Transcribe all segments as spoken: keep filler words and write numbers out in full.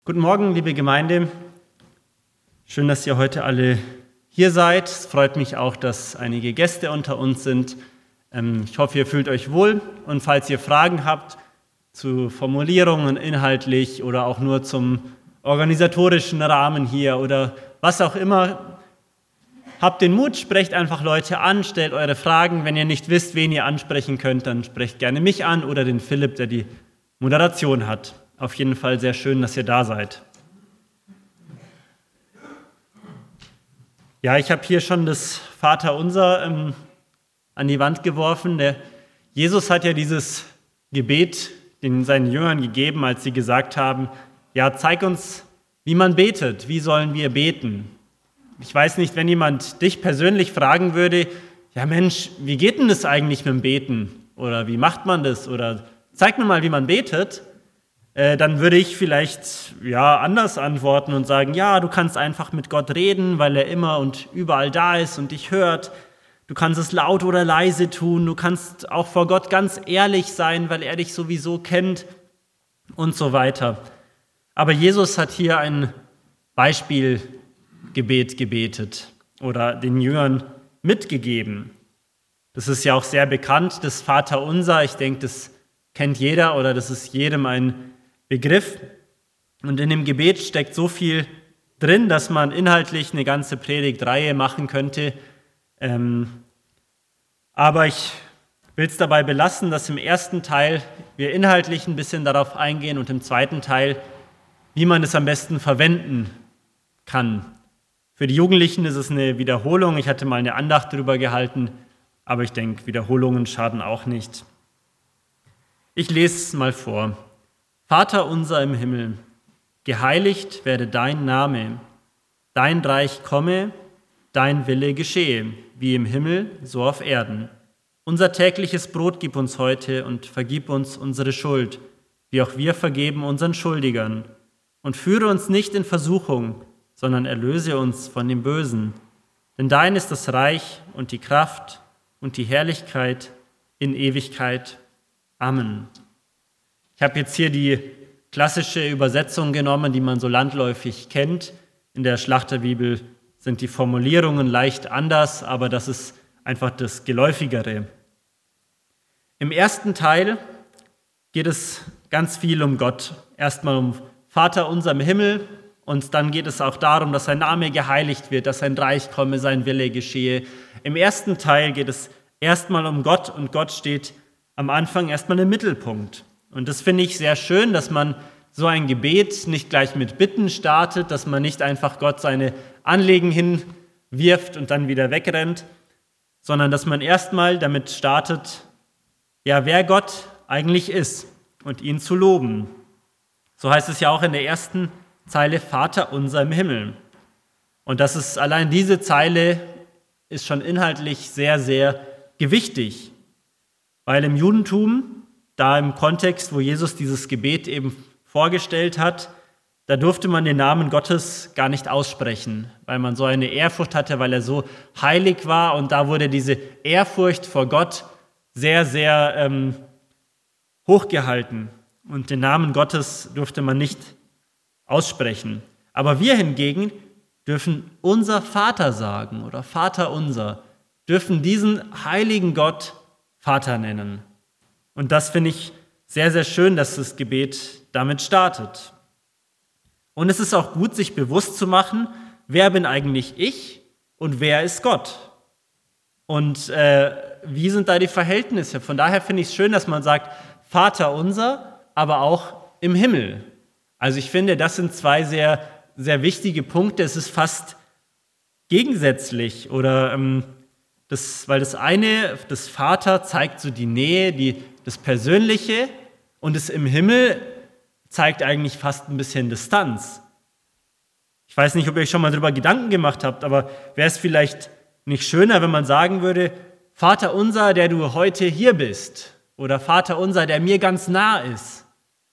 Guten Morgen, liebe Gemeinde. Schön, dass ihr heute alle hier seid. Es freut mich auch, dass einige Gäste unter uns sind. Ich hoffe, ihr fühlt euch wohl. Und falls ihr Fragen habt zu Formulierungen inhaltlich oder auch nur zum organisatorischen Rahmen hier oder was auch immer, habt den Mut, sprecht einfach Leute an, stellt eure Fragen. Wenn ihr nicht wisst, wen ihr ansprechen könnt, dann sprecht gerne mich an oder den Philipp, der die Moderation hat. Auf jeden Fall sehr schön, dass ihr da seid. Ja, ich habe hier schon das Vaterunser ähm, an die Wand geworfen. Der Jesus hat ja dieses Gebet den seinen Jüngern gegeben, als sie gesagt haben, ja, zeig uns, wie man betet, wie sollen wir beten? Ich weiß nicht, wenn jemand dich persönlich fragen würde, ja Mensch, wie geht denn das eigentlich mit dem Beten? Oder wie macht man das? Oder zeig mir mal, wie man betet. Dann würde ich vielleicht ja anders antworten und sagen, ja, du kannst einfach mit Gott reden, weil er immer und überall da ist und dich hört. Du kannst es laut oder leise tun, du kannst auch vor Gott ganz ehrlich sein, weil er dich sowieso kennt und so weiter. Aber Jesus hat hier ein Beispielgebet gebetet oder den Jüngern mitgegeben. Das ist ja auch sehr bekannt, das Vaterunser. Ich denke, das kennt jeder oder das ist jedem ein Begriff. Und in dem Gebet steckt so viel drin, dass man inhaltlich eine ganze Predigtreihe machen könnte. Ähm, aber ich will es dabei belassen, dass im ersten Teil wir inhaltlich ein bisschen darauf eingehen und im zweiten Teil, wie man es am besten verwenden kann. Für die Jugendlichen ist es eine Wiederholung. Ich hatte mal eine Andacht darüber gehalten, aber ich denke, Wiederholungen schaden auch nicht. Ich lese es mal vor. Vater unser im Himmel, geheiligt werde dein Name, dein Reich komme, dein Wille geschehe, wie im Himmel, so auf Erden. Unser tägliches Brot gib uns heute und vergib uns unsere Schuld, wie auch wir vergeben unseren Schuldigern. Und führe uns nicht in Versuchung, sondern erlöse uns von dem Bösen. Denn dein ist das Reich und die Kraft und die Herrlichkeit in Ewigkeit. Amen. Ich habe jetzt hier die klassische Übersetzung genommen, die man so landläufig kennt. In der Schlachterbibel sind die Formulierungen leicht anders, aber das ist einfach das Geläufigere. Im ersten Teil geht es ganz viel um Gott. Erstmal um Vater unser im Himmel und dann geht es auch darum, dass sein Name geheiligt wird, dass sein Reich komme, sein Wille geschehe. Im ersten Teil geht es erstmal um Gott und Gott steht am Anfang erstmal im Mittelpunkt. Und das finde ich sehr schön, dass man so ein Gebet nicht gleich mit Bitten startet, dass man nicht einfach Gott seine Anliegen hinwirft und dann wieder wegrennt, sondern dass man erstmal damit startet, ja, wer Gott eigentlich ist und ihn zu loben. So heißt es ja auch in der ersten Zeile, Vater unser im Himmel. Und das ist, allein diese Zeile ist schon inhaltlich sehr, sehr gewichtig, weil im Judentum, da im Kontext, wo Jesus dieses Gebet eben vorgestellt hat, da durfte man den Namen Gottes gar nicht aussprechen, weil man so eine Ehrfurcht hatte, weil er so heilig war. Und da wurde diese Ehrfurcht vor Gott sehr, sehr ähm, hochgehalten. Und den Namen Gottes durfte man nicht aussprechen. Aber wir hingegen dürfen unser Vater sagen oder Vater unser, dürfen diesen heiligen Gott Vater nennen. Und das finde ich sehr, sehr schön, dass das Gebet damit startet. Und es ist auch gut, sich bewusst zu machen, wer bin eigentlich ich und wer ist Gott? Und äh, wie sind da die Verhältnisse? Von daher finde ich es schön, dass man sagt, Vater unser, aber auch im Himmel. Also ich finde, das sind zwei sehr, sehr wichtige Punkte. Es ist fast gegensätzlich oder ähm, das, weil das eine, das Vater zeigt so die Nähe, die das Persönliche und das im Himmel zeigt eigentlich fast ein bisschen Distanz. Ich weiß nicht, ob ihr euch schon mal darüber Gedanken gemacht habt, aber wäre es vielleicht nicht schöner, wenn man sagen würde, Vater unser, der du heute hier bist oder Vater unser, der mir ganz nah ist.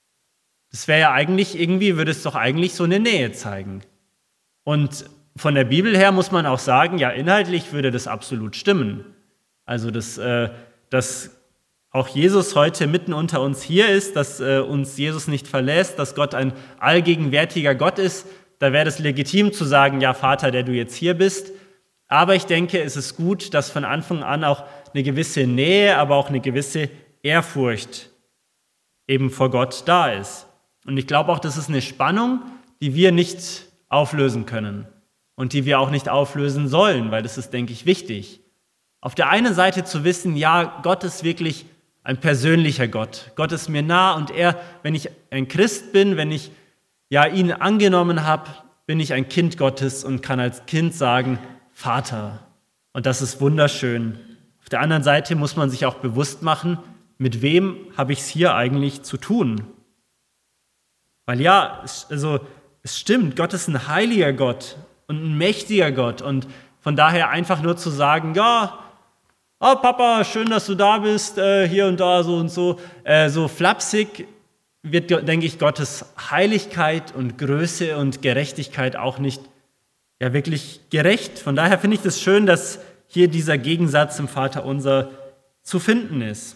Das wäre ja eigentlich irgendwie, würde es doch eigentlich so eine Nähe zeigen. Und von der Bibel her muss man auch sagen, ja, inhaltlich würde das absolut stimmen. Also das, äh, das auch Jesus heute mitten unter uns hier ist, dass äh, uns Jesus nicht verlässt, dass Gott ein allgegenwärtiger Gott ist, da wäre es legitim zu sagen, ja Vater, der du jetzt hier bist. Aber ich denke, es ist gut, dass von Anfang an auch eine gewisse Nähe, aber auch eine gewisse Ehrfurcht eben vor Gott da ist. Und ich glaube auch, das ist eine Spannung, die wir nicht auflösen können und die wir auch nicht auflösen sollen, weil das ist, denke ich, wichtig. Auf der einen Seite zu wissen, ja, Gott ist wirklich ein persönlicher Gott. Gott ist mir nah und er, wenn ich ein Christ bin, wenn ich ja ihn angenommen habe, bin ich ein Kind Gottes und kann als Kind sagen, Vater. Und das ist wunderschön. Auf der anderen Seite muss man sich auch bewusst machen, mit wem habe ich es hier eigentlich zu tun? Weil ja, es, also, es stimmt, Gott ist ein heiliger Gott und ein mächtiger Gott. Und von daher einfach nur zu sagen, ja, oh Papa, schön, dass du da bist, äh, hier und da, so und so, äh, so flapsig, wird, denke ich, Gottes Heiligkeit und Größe und Gerechtigkeit auch nicht ja, wirklich gerecht. Von daher finde ich es das schön, dass hier dieser Gegensatz im Vaterunser zu finden ist.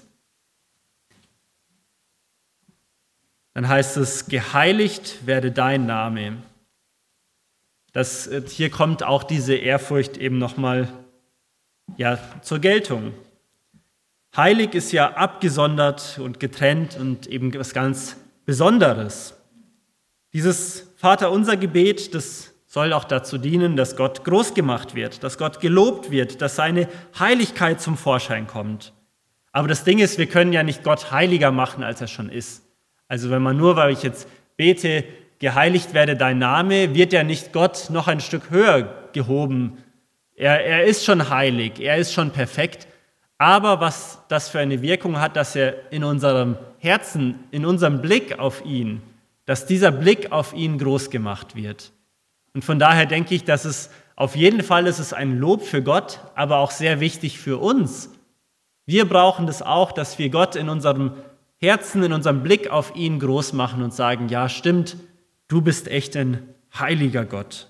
Dann heißt es, geheiligt werde dein Name. Das, hier kommt auch diese Ehrfurcht eben nochmal ja, zur Geltung. Heilig ist ja abgesondert und getrennt und eben was ganz Besonderes. Dieses Vaterunser-Gebet, das soll auch dazu dienen, dass Gott groß gemacht wird, dass Gott gelobt wird, dass seine Heiligkeit zum Vorschein kommt. Aber das Ding ist, wir können ja nicht Gott heiliger machen, als er schon ist. Also wenn man nur, weil ich jetzt bete, geheiligt werde dein Name, wird ja nicht Gott noch ein Stück höher gehoben. Er, er ist schon heilig, er ist schon perfekt. Aber was das für eine Wirkung hat, dass er in unserem Herzen, in unserem Blick auf ihn, dass dieser Blick auf ihn groß gemacht wird. Und von daher denke ich, dass es auf jeden Fall ist es ein Lob für Gott, aber auch sehr wichtig für uns. Wir brauchen das auch, dass wir Gott in unserem Herzen, in unserem Blick auf ihn groß machen und sagen, ja stimmt, du bist echt ein heiliger Gott.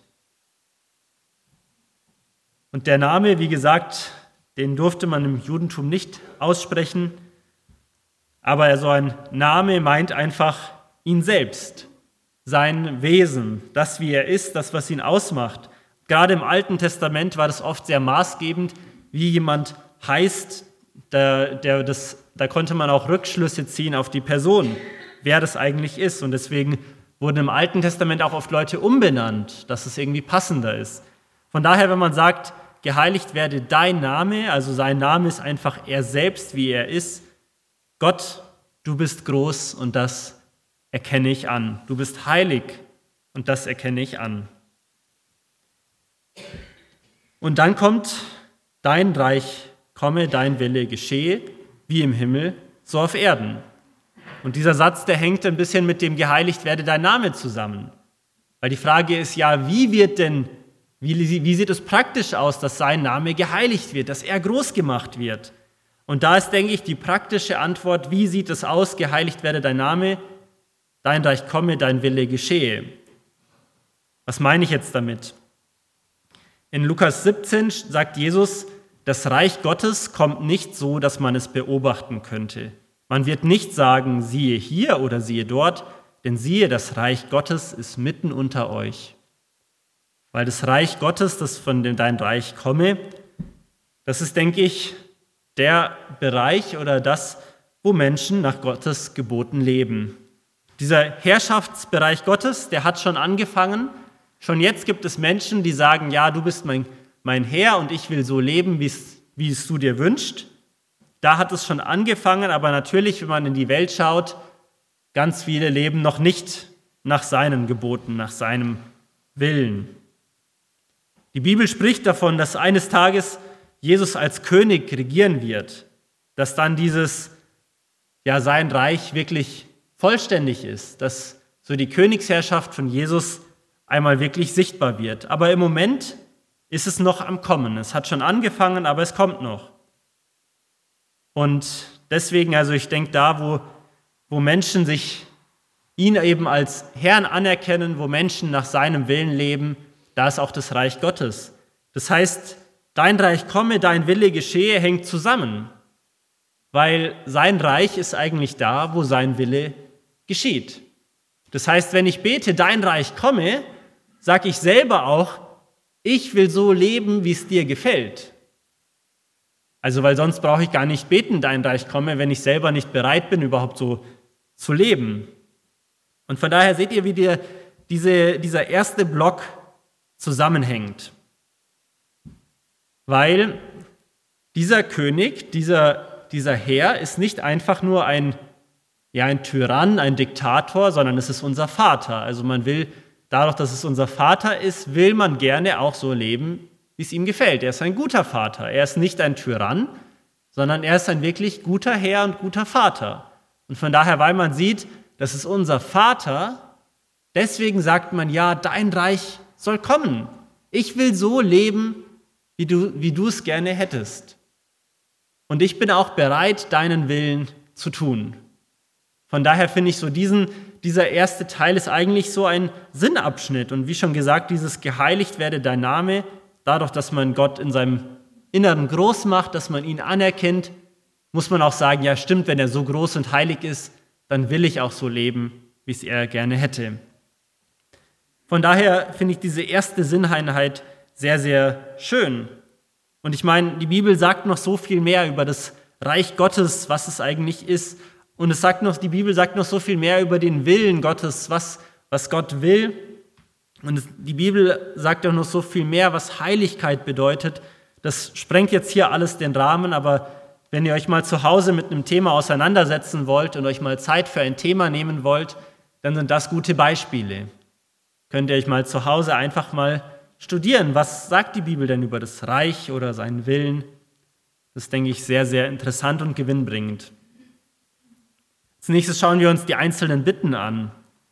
Und der Name, wie gesagt, den durfte man im Judentum nicht aussprechen, aber so ein Name meint einfach ihn selbst, sein Wesen, das, wie er ist, das, was ihn ausmacht. Gerade im Alten Testament war das oft sehr maßgebend, wie jemand heißt, der, der das, da konnte man auch Rückschlüsse ziehen auf die Person, wer das eigentlich ist. Und deswegen wurden im Alten Testament auch oft Leute umbenannt, dass es irgendwie passender ist. Von daher, wenn man sagt, geheiligt werde dein Name, also sein Name ist einfach er selbst, wie er ist. Gott, du bist groß und das erkenne ich an. Du bist heilig und das erkenne ich an. Und dann kommt, dein Reich komme, dein Wille geschehe, wie im Himmel, so auf Erden. Und dieser Satz, der hängt ein bisschen mit dem geheiligt werde dein Name zusammen. Weil die Frage ist ja, wie wird denn Wie, wie sieht es praktisch aus, dass sein Name geheiligt wird, dass er groß gemacht wird? Und da ist, denke ich, die praktische Antwort, wie sieht es aus, geheiligt werde dein Name, dein Reich komme, dein Wille geschehe. Was meine ich jetzt damit? In Lukas siebzehn sagt Jesus, das Reich Gottes kommt nicht so, dass man es beobachten könnte. Man wird nicht sagen, siehe hier oder siehe dort, denn siehe, das Reich Gottes ist mitten unter euch. Weil das Reich Gottes, das von dem dein Reich komme, das ist, denke ich, der Bereich oder das, wo Menschen nach Gottes Geboten leben. Dieser Herrschaftsbereich Gottes, der hat schon angefangen. Schon jetzt gibt es Menschen, die sagen, ja, du bist mein, mein Herr und ich will so leben, wie es du dir wünschst. Da hat es schon angefangen, aber natürlich, wenn man in die Welt schaut, ganz viele leben noch nicht nach seinen Geboten, nach seinem Willen. Die Bibel spricht davon, dass eines Tages Jesus als König regieren wird, dass dann dieses, ja, sein Reich wirklich vollständig ist, dass so die Königsherrschaft von Jesus einmal wirklich sichtbar wird. Aber im Moment ist es noch am Kommen. Es hat schon angefangen, aber es kommt noch. Und deswegen, also ich denke, da, wo, wo Menschen sich ihn eben als Herrn anerkennen, wo Menschen nach seinem Willen leben, da ist auch das Reich Gottes. Das heißt, dein Reich komme, dein Wille geschehe, hängt zusammen. weil sein Reich ist eigentlich da, wo sein Wille geschieht. Das heißt, wenn ich bete, dein Reich komme, sage ich selber auch, ich will so leben, wie es dir gefällt. Also, weil sonst brauche ich gar nicht beten, dein Reich komme, wenn ich selber nicht bereit bin, überhaupt so zu leben. Und von daher seht ihr, wie dir diese, dieser erste Block zusammenhängt. Weil dieser König, dieser, dieser Herr ist nicht einfach nur ein, ja, ein Tyrann, ein Diktator, sondern es ist unser Vater. Also man will, dadurch, dass es unser Vater ist, will man gerne auch so leben, wie es ihm gefällt. Er ist ein guter Vater. Er ist nicht ein Tyrann, sondern er ist ein wirklich guter Herr und guter Vater. Und von daher, weil man sieht, das ist unser Vater, deswegen sagt man, ja, dein Reich soll kommen. Ich will so leben, wie du, wie du es gerne hättest. Und ich bin auch bereit, deinen Willen zu tun. Von daher finde ich so, diesen, dieser erste Teil ist eigentlich so ein Sinnabschnitt. Und wie schon gesagt, dieses geheiligt werde dein Name, dadurch, dass man Gott in seinem Inneren groß macht, dass man ihn anerkennt, muss man auch sagen, ja stimmt, wenn er so groß und heilig ist, dann will ich auch so leben, wie es er gerne hätte. Von daher finde ich diese erste Sinneinheit sehr, sehr schön. Und ich meine, die Bibel sagt noch so viel mehr über das Reich Gottes, was es eigentlich ist. Und es sagt noch, die Bibel sagt noch so viel mehr über den Willen Gottes, was, was Gott will. Und es, die Bibel sagt auch noch so viel mehr, was Heiligkeit bedeutet. Das sprengt jetzt hier alles den Rahmen, aber wenn ihr euch mal zu Hause mit einem Thema auseinandersetzen wollt und euch mal Zeit für ein Thema nehmen wollt, dann sind das gute Beispiele. Könnt ihr euch mal zu Hause einfach mal studieren, was sagt die Bibel denn über das Reich oder seinen Willen? Das ist, denke ich, sehr, sehr interessant und gewinnbringend. Als nächstes schauen wir uns die einzelnen Bitten an.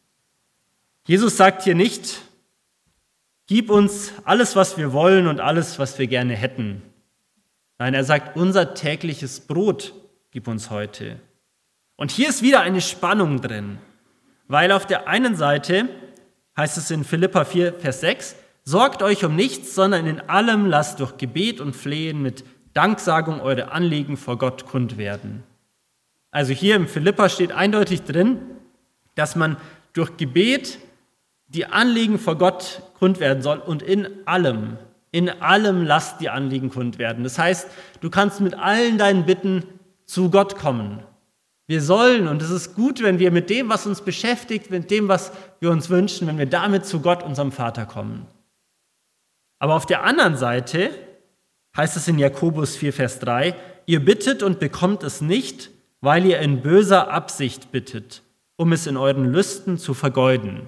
Jesus sagt hier nicht, gib uns alles, was wir wollen und alles, was wir gerne hätten. Nein, er sagt, unser tägliches Brot gib uns heute. Und hier ist wieder eine Spannung drin, weil auf der einen Seite heißt es in Philipper vier, Vers sechs, sorgt euch um nichts, sondern in allem lasst durch Gebet und Flehen mit Danksagung eure Anliegen vor Gott kund werden. Also hier im Philipper steht eindeutig drin, dass man durch Gebet die Anliegen vor Gott kund werden soll und in allem, in allem lasst die Anliegen kund werden. Das heißt, du kannst mit allen deinen Bitten zu Gott kommen. Wir sollen, und es ist gut, wenn wir mit dem, was uns beschäftigt, mit dem, was wir uns wünschen, wenn wir damit zu Gott, unserem Vater, kommen. Aber auf der anderen Seite heißt es in Jakobus vier, Vers drei, ihr bittet und bekommt es nicht, weil ihr in böser Absicht bittet, um es in euren Lüsten zu vergeuden.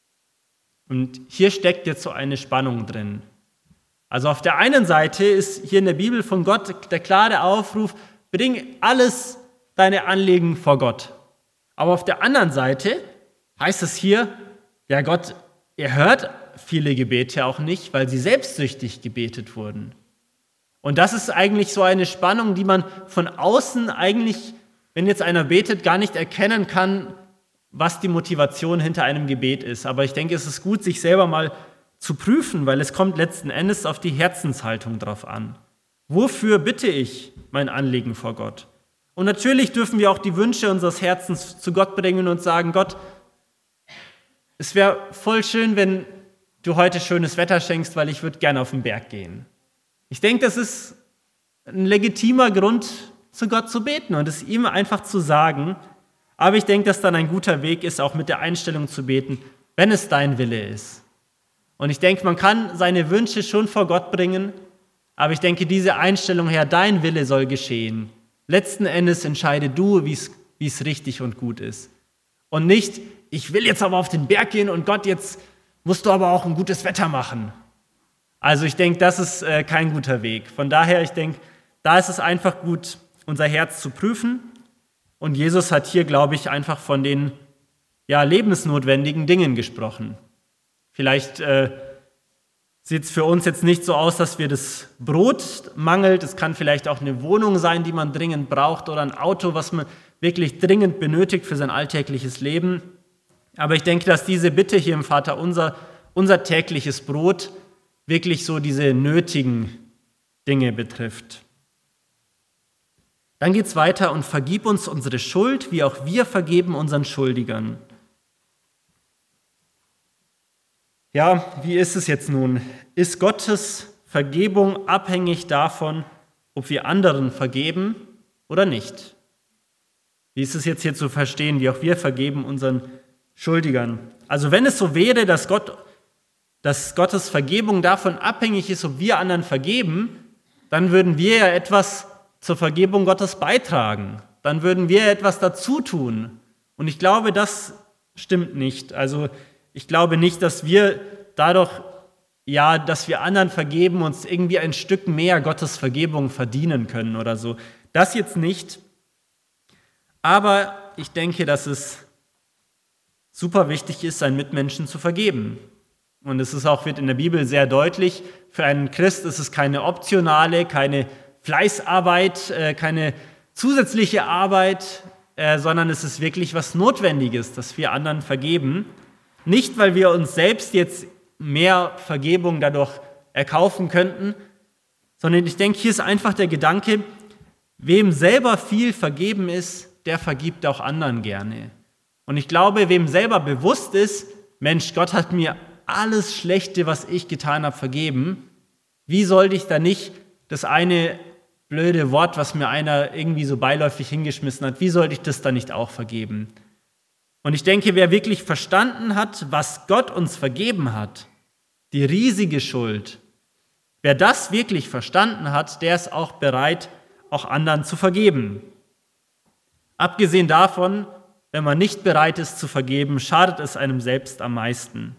Und hier steckt jetzt so eine Spannung drin. Also auf der einen Seite ist hier in der Bibel von Gott der klare Aufruf, bring alles deine Anliegen vor Gott. Aber auf der anderen Seite heißt es hier, ja Gott, er hört viele Gebete auch nicht, weil sie selbstsüchtig gebetet wurden. Und das ist eigentlich so eine Spannung, die man von außen eigentlich, wenn jetzt einer betet, gar nicht erkennen kann, was die Motivation hinter einem Gebet ist. Aber ich denke, es ist gut, sich selber mal zu prüfen, weil es kommt letzten Endes auf die Herzenshaltung drauf an. Wofür bitte ich mein Anliegen vor Gott? Und natürlich dürfen wir auch die Wünsche unseres Herzens zu Gott bringen und sagen, Gott, es wäre voll schön, wenn du heute schönes Wetter schenkst, weil ich würde gerne auf den Berg gehen. Ich denke, das ist ein legitimer Grund, zu Gott zu beten und es ihm einfach zu sagen. Aber ich denke, dass dann ein guter Weg ist, auch mit der Einstellung zu beten, wenn es dein Wille ist. Und ich denke, man kann seine Wünsche schon vor Gott bringen, aber ich denke, diese Einstellung, Herr, dein Wille soll geschehen. Letzten Endes entscheide du, wie es, wie es richtig und gut ist. Und nicht, ich will jetzt aber auf den Berg gehen und Gott, jetzt musst du aber auch ein gutes Wetter machen. Also ich denke, das ist äh, kein guter Weg. Von daher, ich denke, da ist es einfach gut, unser Herz zu prüfen. Und Jesus hat hier, glaube ich, einfach von den ja, lebensnotwendigen Dingen gesprochen. Vielleicht äh, sieht es für uns jetzt nicht so aus, dass wir das Brot mangelt. Es kann vielleicht auch eine Wohnung sein, die man dringend braucht oder ein Auto, was man wirklich dringend benötigt für sein alltägliches Leben. Aber ich denke, dass diese Bitte hier im Vater unser, unser tägliches Brot wirklich so diese nötigen Dinge betrifft. Dann geht es weiter: und vergib uns unsere Schuld, wie auch wir vergeben unseren Schuldigern. Ja, wie ist es jetzt nun? Ist Gottes Vergebung abhängig davon, ob wir anderen vergeben oder nicht? Wie ist es jetzt hier zu verstehen, wie auch wir vergeben unseren Schuldigern? Also wenn es so wäre, dass, Gott, dass Gottes Vergebung davon abhängig ist, ob wir anderen vergeben, dann würden wir ja etwas zur Vergebung Gottes beitragen. Dann würden wir etwas dazu tun. Und ich glaube, das stimmt nicht. Also ich glaube nicht, dass wir dadurch, ja, dass wir anderen vergeben, uns irgendwie ein Stück mehr Gottes Vergebung verdienen können oder so. Das jetzt nicht. Aber ich denke, dass es super wichtig ist, seinen Mitmenschen zu vergeben. Und es ist auch, wird in der Bibel sehr deutlich, für einen Christ ist es keine optionale, keine Fleißarbeit, keine zusätzliche Arbeit, sondern es ist wirklich was Notwendiges, dass wir anderen vergeben. Nicht, weil wir uns selbst jetzt mehr Vergebung dadurch erkaufen könnten, sondern ich denke, hier ist einfach der Gedanke, wem selber viel vergeben ist, der vergibt auch anderen gerne. Und ich glaube, wem selber bewusst ist, Mensch, Gott hat mir alles Schlechte, was ich getan habe, vergeben, wie sollte ich da nicht das eine blöde Wort, was mir einer irgendwie so beiläufig hingeschmissen hat, wie sollte ich das da nicht auch vergeben? Und ich denke, wer wirklich verstanden hat, was Gott uns vergeben hat, die riesige Schuld, wer das wirklich verstanden hat, der ist auch bereit, auch anderen zu vergeben. Abgesehen davon, wenn man nicht bereit ist zu vergeben, schadet es einem selbst am meisten.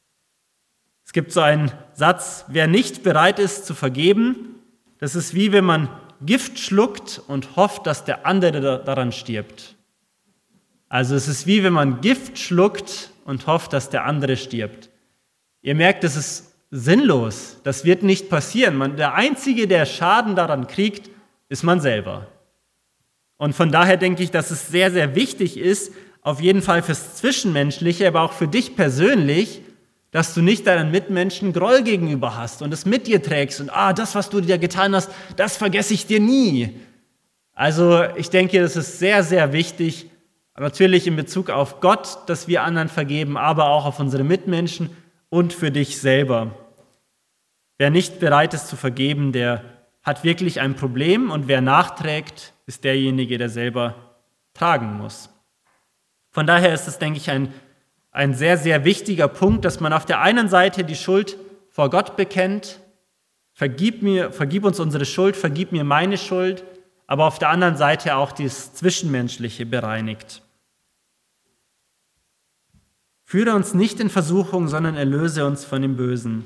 Es gibt so einen Satz: Wer nicht bereit ist zu vergeben, das ist wie wenn man Gift schluckt und hofft, dass der andere daran stirbt. Also es ist wie wenn man Gift schluckt und hofft, dass der andere stirbt. Ihr merkt, das ist sinnlos. Das wird nicht passieren. Man, der Einzige, der Schaden daran kriegt, ist man selber. Und von daher denke ich, dass es sehr, sehr wichtig ist, auf jeden Fall fürs Zwischenmenschliche, aber auch für dich persönlich, dass du nicht deinen Mitmenschen Groll gegenüber hast und es mit dir trägst und ah, das, was du dir getan hast, das vergesse ich dir nie. Also ich denke, das ist sehr, sehr wichtig, natürlich in Bezug auf Gott, dass wir anderen vergeben, aber auch auf unsere Mitmenschen und für dich selber. Wer nicht bereit ist zu vergeben, der hat wirklich ein Problem, und wer nachträgt, ist derjenige, der selber tragen muss. Von daher ist es, denke ich, ein, ein sehr, sehr wichtiger Punkt, dass man auf der einen Seite die Schuld vor Gott bekennt, vergib mir, vergib uns unsere Schuld, vergib mir meine Schuld, aber auf der anderen Seite auch das Zwischenmenschliche bereinigt. Führe uns nicht in Versuchung, sondern erlöse uns von dem Bösen.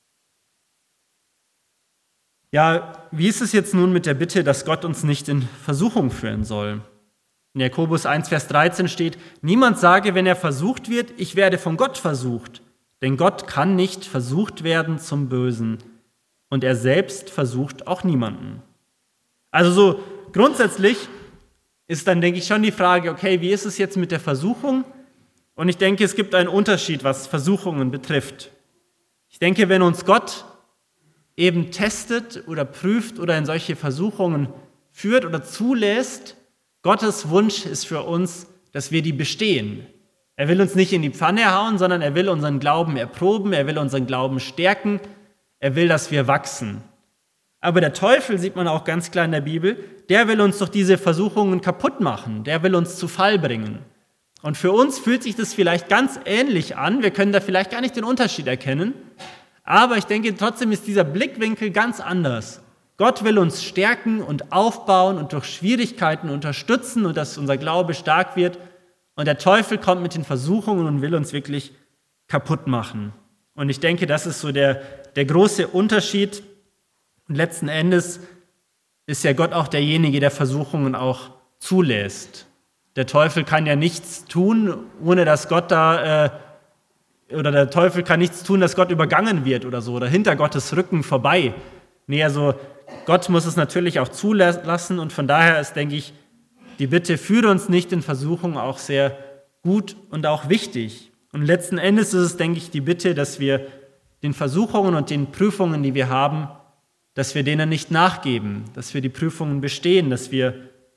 Ja, wie ist es jetzt nun mit der Bitte, dass Gott uns nicht in Versuchung führen soll? In Jakobus eins, Vers dreizehn steht: Niemand sage, wenn er versucht wird, ich werde von Gott versucht. Denn Gott kann nicht versucht werden zum Bösen. Und er selbst versucht auch niemanden. Also so grundsätzlich ist dann, denke ich, schon die Frage, okay, wie ist es jetzt mit der Versuchung? Und ich denke, es gibt einen Unterschied, was Versuchungen betrifft. Ich denke, wenn uns Gott eben testet oder prüft oder in solche Versuchungen führt oder zulässt, Gottes Wunsch ist für uns, dass wir die bestehen. Er will uns nicht in die Pfanne hauen, sondern er will unseren Glauben erproben, er will unseren Glauben stärken, er will, dass wir wachsen. Aber der Teufel, sieht man auch ganz klar in der Bibel, der will uns durch diese Versuchungen kaputt machen, der will uns zu Fall bringen. Und für uns fühlt sich das vielleicht ganz ähnlich an, wir können da vielleicht gar nicht den Unterschied erkennen, aber ich denke, trotzdem ist dieser Blickwinkel ganz anders. Gott will uns stärken und aufbauen und durch Schwierigkeiten unterstützen und dass unser Glaube stark wird. Und der Teufel kommt mit den Versuchungen und will uns wirklich kaputt machen. Und ich denke, das ist so der, der große Unterschied. Und letzten Endes ist ja Gott auch derjenige, der Versuchungen auch zulässt. Der Teufel kann ja nichts tun, ohne dass Gott da... Äh, Oder der Teufel kann nichts tun, dass Gott übergangen wird oder so, oder hinter Gottes Rücken vorbei. Nee, also Gott muss es natürlich auch zulassen, und von daher ist, denke ich, die Bitte, führe uns nicht in Versuchung, auch sehr gut und auch wichtig. Und letzten Endes ist es, denke ich, die Bitte, dass wir den Versuchungen und den Prüfungen, die wir haben, dass wir denen nicht nachgeben, dass wir die Prüfungen bestehen, dass wir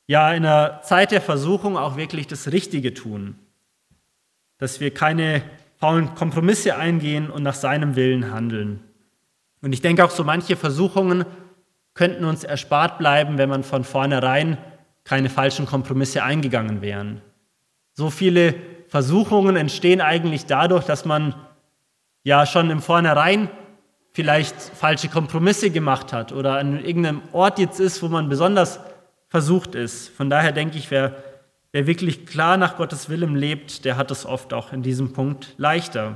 ja in einer Zeit der Versuchung auch wirklich das Richtige tun. Dass wir keine faulen Kompromisse eingehen und nach seinem Willen handeln. Und ich denke auch, so manche Versuchungen könnten uns erspart bleiben, wenn man von vornherein keine falschen Kompromisse eingegangen wären. So viele Versuchungen entstehen eigentlich dadurch, dass man ja schon im Vornherein vielleicht falsche Kompromisse gemacht hat oder an irgendeinem Ort jetzt ist, wo man besonders versucht ist. Von daher denke ich, wer, wer wirklich klar nach Gottes Willen lebt, der hat es oft auch in diesem Punkt leichter.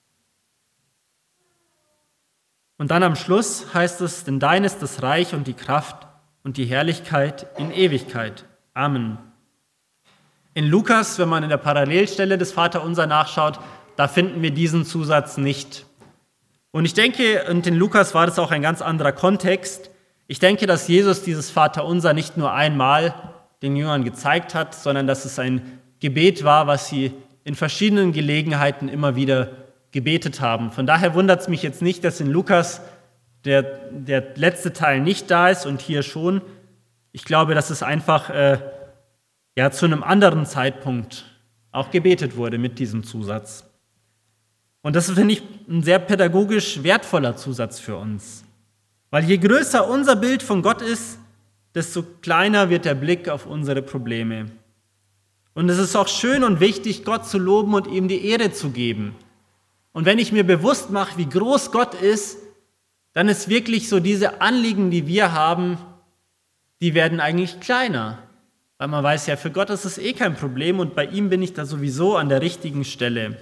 Und dann am Schluss heißt es, denn dein ist das Reich und die Kraft und die Herrlichkeit in Ewigkeit. Amen. In Lukas, wenn man in der Parallelstelle des Vaterunser nachschaut, da finden wir diesen Zusatz nicht. Und ich denke, und in Lukas war das auch ein ganz anderer Kontext, ich denke, dass Jesus dieses Vaterunser nicht nur einmal den Jüngern gezeigt hat, sondern dass es ein Gebet war, was sie in verschiedenen Gelegenheiten immer wieder gebetet haben. Von daher wundert es mich jetzt nicht, dass in Lukas der, der letzte Teil nicht da ist und hier schon. Ich glaube, dass es einfach äh, ja, zu einem anderen Zeitpunkt auch gebetet wurde mit diesem Zusatz. Und das finde ich ein sehr pädagogisch wertvoller Zusatz für uns. Weil je größer unser Bild von Gott ist, desto kleiner wird der Blick auf unsere Probleme. Und es ist auch schön und wichtig, Gott zu loben und ihm die Ehre zu geben. Und wenn ich mir bewusst mache, wie groß Gott ist, dann ist wirklich so diese Anliegen, die wir haben, die werden eigentlich kleiner. Weil man weiß ja, für Gott ist es eh kein Problem und bei ihm bin ich da sowieso an der richtigen Stelle.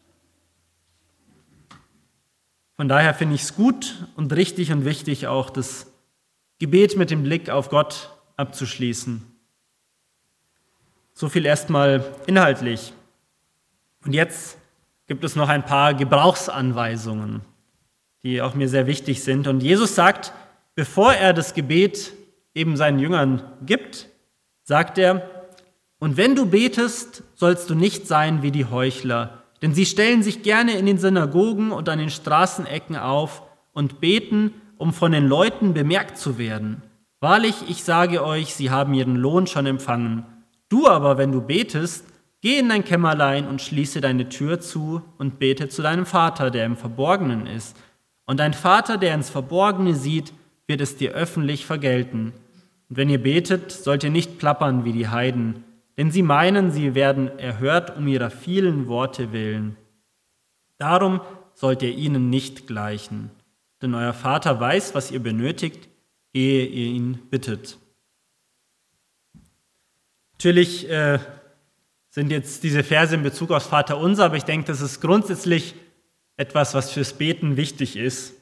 Von daher finde ich es gut und richtig und wichtig, auch das Gebet mit dem Blick auf Gott abzuschließen. So viel erstmal inhaltlich. Und jetzt gibt es noch ein paar Gebrauchsanweisungen, die auch mir sehr wichtig sind. Und Jesus sagt, bevor er das Gebet eben seinen Jüngern gibt, sagt er, und wenn du betest, sollst du nicht sein wie die Heuchler, denn sie stellen sich gerne in den Synagogen und an den Straßenecken auf und beten, um von den Leuten bemerkt zu werden. Wahrlich, ich sage euch, sie haben ihren Lohn schon empfangen. Du aber, wenn du betest, geh in dein Kämmerlein und schließe deine Tür zu und bete zu deinem Vater, der im Verborgenen ist. Und dein Vater, der ins Verborgene sieht, wird es dir öffentlich vergelten. Und wenn ihr betet, sollt ihr nicht plappern wie die Heiden, denn sie meinen, sie werden erhört um ihrer vielen Worte willen. Darum sollt ihr ihnen nicht gleichen, denn euer Vater weiß, was ihr benötigt, ehe ihr ihn bittet. Natürlich äh, sind jetzt diese Verse in Bezug aufs Vaterunser, aber ich denke, das ist grundsätzlich etwas, was fürs Beten wichtig ist.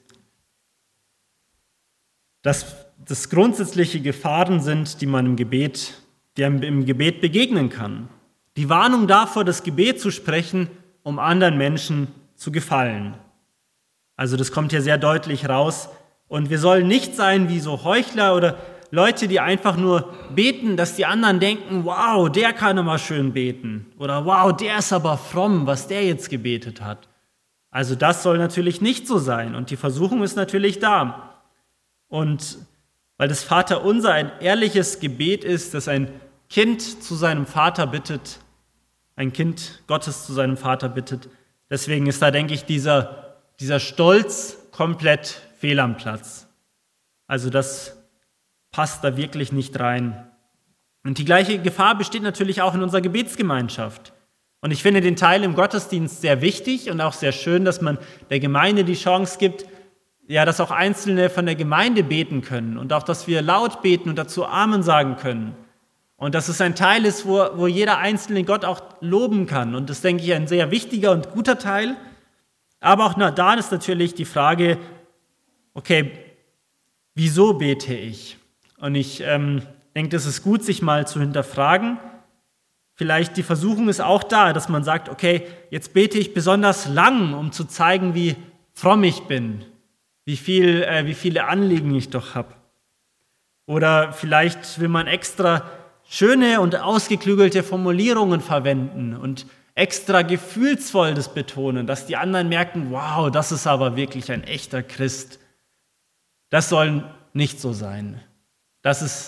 Dass das grundsätzliche Gefahren sind, die man im Gebet der im Gebet begegnen kann. Die Warnung davor, das Gebet zu sprechen, um anderen Menschen zu gefallen. Also das kommt hier sehr deutlich raus. Und wir sollen nicht sein wie so Heuchler oder Leute, die einfach nur beten, dass die anderen denken, wow, der kann aber schön beten. Oder wow, der ist aber fromm, was der jetzt gebetet hat. Also das soll natürlich nicht so sein. Und die Versuchung ist natürlich da. Und weil das Vaterunser ein ehrliches Gebet ist, das ein Kind zu seinem Vater bittet, ein Kind Gottes zu seinem Vater bittet. Deswegen ist da, denke ich, dieser, dieser Stolz komplett fehl am Platz. Also das passt da wirklich nicht rein. Und die gleiche Gefahr besteht natürlich auch in unserer Gebetsgemeinschaft. Und ich finde den Teil im Gottesdienst sehr wichtig und auch sehr schön, dass man der Gemeinde die Chance gibt, ja, dass auch Einzelne von der Gemeinde beten können und auch, dass wir laut beten und dazu Amen sagen können. Und dass es ein Teil ist, wo, wo jeder Einzelne Gott auch loben kann. Und das, denke ich, ein sehr wichtiger und guter Teil. Aber auch da ist natürlich die Frage, okay, wieso bete ich? Und ich ähm, denke, es ist gut, sich mal zu hinterfragen. Vielleicht die Versuchung ist auch da, dass man sagt, okay, jetzt bete ich besonders lang, um zu zeigen, wie fromm ich bin. Wie, viel, äh, wie viele Anliegen ich doch habe. Oder vielleicht will man extra schöne und ausgeklügelte Formulierungen verwenden und extra gefühlsvoll das betonen, dass die anderen merken, wow, das ist aber wirklich ein echter Christ. Das soll nicht so sein. Das ist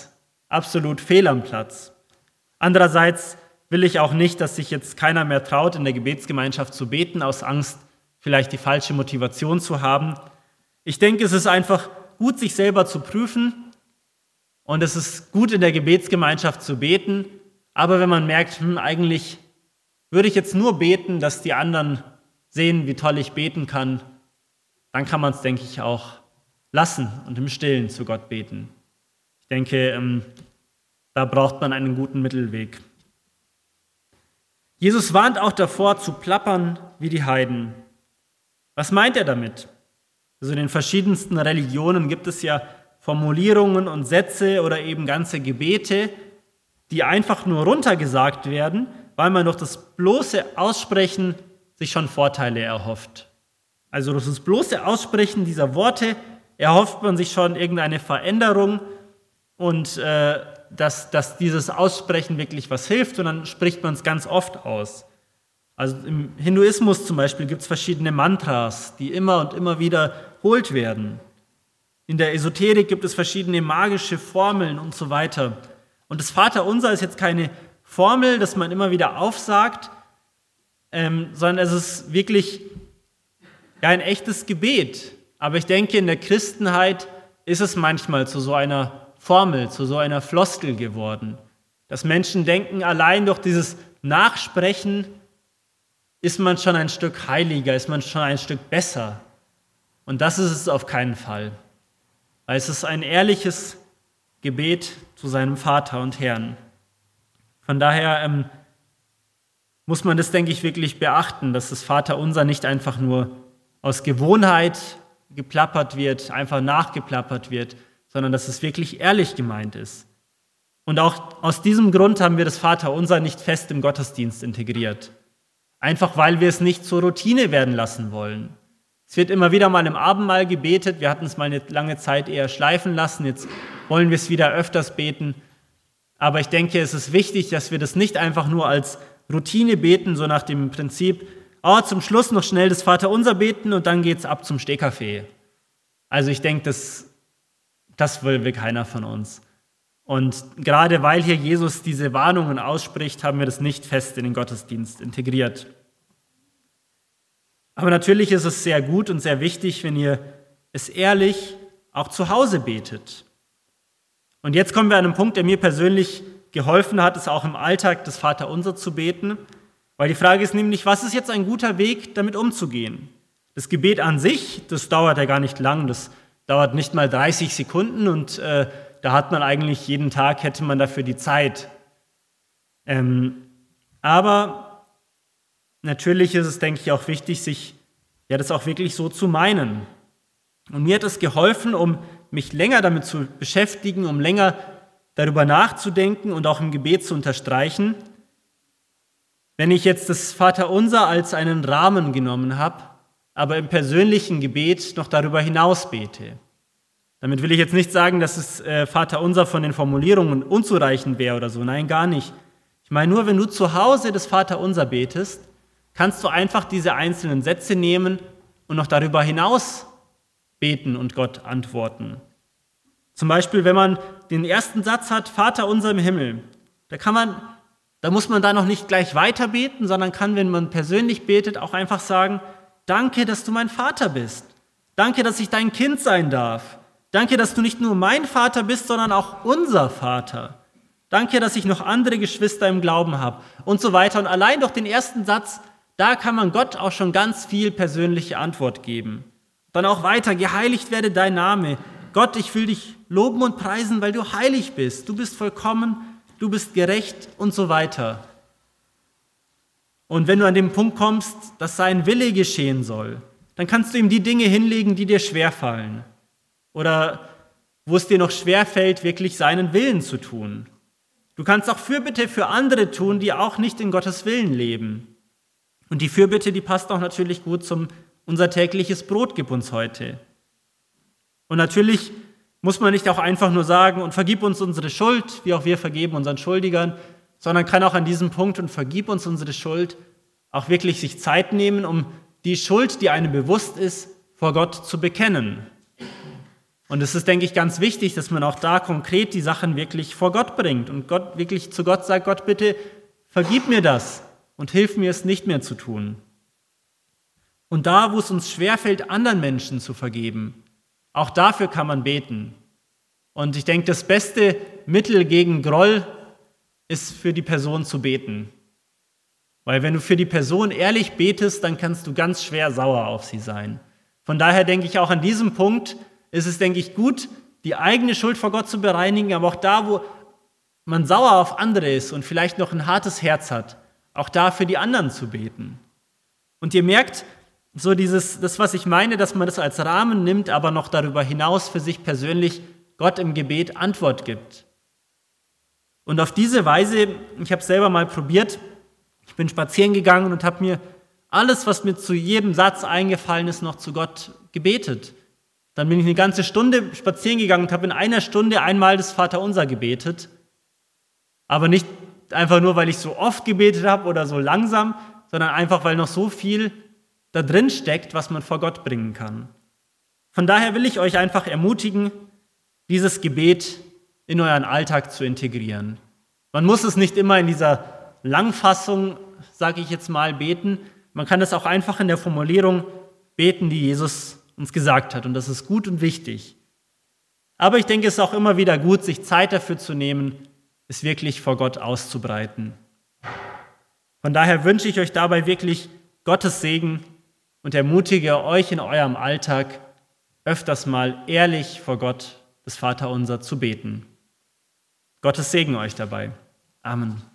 absolut fehl am Platz. Andererseits will ich auch nicht, dass sich jetzt keiner mehr traut, in der Gebetsgemeinschaft zu beten, aus Angst, vielleicht die falsche Motivation zu haben. Ich denke, es ist einfach gut, sich selber zu prüfen und es ist gut, in der Gebetsgemeinschaft zu beten, aber wenn man merkt, hm, eigentlich würde ich jetzt nur beten, dass die anderen sehen, wie toll ich beten kann, dann kann man es, denke ich, auch lassen und im Stillen zu Gott beten. Ich denke, ähm, da braucht man einen guten Mittelweg. Jesus warnt auch davor, zu plappern wie die Heiden. Was meint er damit? Also in den verschiedensten Religionen gibt es ja Formulierungen und Sätze oder eben ganze Gebete, die einfach nur runtergesagt werden, weil man durch das bloße Aussprechen sich schon Vorteile erhofft. Also durch das bloße Aussprechen dieser Worte erhofft man sich schon irgendeine Veränderung und äh, dass, dass dieses Aussprechen wirklich was hilft und dann spricht man es ganz oft aus. Also im Hinduismus zum Beispiel gibt es verschiedene Mantras, die immer und immer wiederholt werden. In der Esoterik gibt es verschiedene magische Formeln und so weiter. Und das Vaterunser ist jetzt keine Formel, das man immer wieder aufsagt, ähm, sondern es ist wirklich ja, ein echtes Gebet. Aber ich denke, in der Christenheit ist es manchmal zu so einer Formel, zu so einer Floskel geworden, dass Menschen denken, allein durch dieses Nachsprechen ist man schon ein Stück heiliger, ist man schon ein Stück besser. Und das ist es auf keinen Fall. Weil es ist ein ehrliches Gebet zu seinem Vater und Herrn. Von daher ähm, muss man das, denke ich, wirklich beachten, dass das Vaterunser nicht einfach nur aus Gewohnheit geplappert wird, einfach nachgeplappert wird, sondern dass es wirklich ehrlich gemeint ist. Und auch aus diesem Grund haben wir das Vaterunser nicht fest im Gottesdienst integriert. Einfach weil wir es nicht zur Routine werden lassen wollen. Es wird immer wieder mal im Abendmahl gebetet, wir hatten es mal eine lange Zeit eher schleifen lassen, jetzt wollen wir es wieder öfters beten. Aber ich denke, es ist wichtig, dass wir das nicht einfach nur als Routine beten, so nach dem Prinzip, oh, zum Schluss noch schnell das Vaterunser beten und dann geht's ab zum Stehkaffee. Also ich denke, das, das will keiner von uns. Und gerade weil hier Jesus diese Warnungen ausspricht, haben wir das nicht fest in den Gottesdienst integriert. Aber natürlich ist es sehr gut und sehr wichtig, wenn ihr es ehrlich auch zu Hause betet. Und jetzt kommen wir an einen Punkt, der mir persönlich geholfen hat, es auch im Alltag das Vaterunser zu beten. Weil die Frage ist nämlich, was ist jetzt ein guter Weg, damit umzugehen? Das Gebet an sich, das dauert ja gar nicht lang, das dauert nicht mal dreißig Sekunden und äh, da hat man eigentlich jeden Tag, hätte man dafür die Zeit. Ähm, aber natürlich ist es, denke ich, auch wichtig, sich ja, das auch wirklich so zu meinen. Und mir hat es geholfen, um mich länger damit zu beschäftigen, um länger darüber nachzudenken und auch im Gebet zu unterstreichen, wenn ich jetzt das Vaterunser als einen Rahmen genommen habe, aber im persönlichen Gebet noch darüber hinaus bete. Damit will ich jetzt nicht sagen, dass das äh, Vaterunser von den Formulierungen unzureichend wäre oder so. Nein, gar nicht. Ich meine nur, wenn du zu Hause das Vaterunser betest, kannst du einfach diese einzelnen Sätze nehmen und noch darüber hinaus beten und Gott antworten. Zum Beispiel, wenn man den ersten Satz hat, Vater unser im Himmel, da kann man, da muss man da noch nicht gleich weiter beten, sondern kann, wenn man persönlich betet, auch einfach sagen, danke, dass du mein Vater bist. Danke, dass ich dein Kind sein darf. Danke, dass du nicht nur mein Vater bist, sondern auch unser Vater. Danke, dass ich noch andere Geschwister im Glauben habe und so weiter. Und allein durch den ersten Satz, da kann man Gott auch schon ganz viel persönliche Antwort geben. Dann auch weiter, geheiligt werde dein Name. Gott, ich will dich loben und preisen, weil du heilig bist. Du bist vollkommen, du bist gerecht und so weiter. Und wenn du an den Punkt kommst, dass sein Wille geschehen soll, dann kannst du ihm die Dinge hinlegen, die dir schwerfallen. Oder wo es dir noch schwerfällt, wirklich seinen Willen zu tun. Du kannst auch Fürbitte für andere tun, die auch nicht in Gottes Willen leben. Und die Fürbitte, die passt auch natürlich gut zum unser tägliches Brot gib uns heute. Und natürlich muss man nicht auch einfach nur sagen, und vergib uns unsere Schuld, wie auch wir vergeben unseren Schuldigern, sondern kann auch an diesem Punkt und vergib uns unsere Schuld auch wirklich sich Zeit nehmen, um die Schuld, die einem bewusst ist, vor Gott zu bekennen. Und es ist, denke ich, ganz wichtig, dass man auch da konkret die Sachen wirklich vor Gott bringt und Gott wirklich zu Gott sagt, Gott, bitte vergib mir das und hilf mir, es nicht mehr zu tun. Und da, wo es uns schwerfällt, anderen Menschen zu vergeben, auch dafür kann man beten. Und ich denke, das beste Mittel gegen Groll ist, für die Person zu beten. Weil wenn du für die Person ehrlich betest, dann kannst du ganz schwer sauer auf sie sein. Von daher denke ich, auch an diesem Punkt ist es, denke ich, gut, die eigene Schuld vor Gott zu bereinigen, aber auch da, wo man sauer auf andere ist und vielleicht noch ein hartes Herz hat, auch da für die anderen zu beten. Und ihr merkt, so dieses, das, was ich meine, dass man das als Rahmen nimmt, aber noch darüber hinaus für sich persönlich Gott im Gebet Antwort gibt. Und auf diese Weise, ich habe es selber mal probiert, ich bin spazieren gegangen und habe mir alles, was mir zu jedem Satz eingefallen ist, noch zu Gott gebetet. Dann bin ich eine ganze Stunde spazieren gegangen und habe in einer Stunde einmal das Vaterunser gebetet. Aber nicht einfach nur, weil ich so oft gebetet habe oder so langsam, sondern einfach, weil noch so viel da drin steckt, was man vor Gott bringen kann. Von daher will ich euch einfach ermutigen, dieses Gebet in euren Alltag zu integrieren. Man muss es nicht immer in dieser Langfassung, sage ich jetzt mal, beten. Man kann es auch einfach in der Formulierung beten, die Jesus uns gesagt hat. Und das ist gut und wichtig. Aber ich denke, es ist auch immer wieder gut, sich Zeit dafür zu nehmen, es wirklich vor Gott auszubreiten. Von daher wünsche ich euch dabei wirklich Gottes Segen und ermutige euch in eurem Alltag öfters mal ehrlich vor Gott das Vaterunser zu beten. Gottes Segen euch dabei. Amen.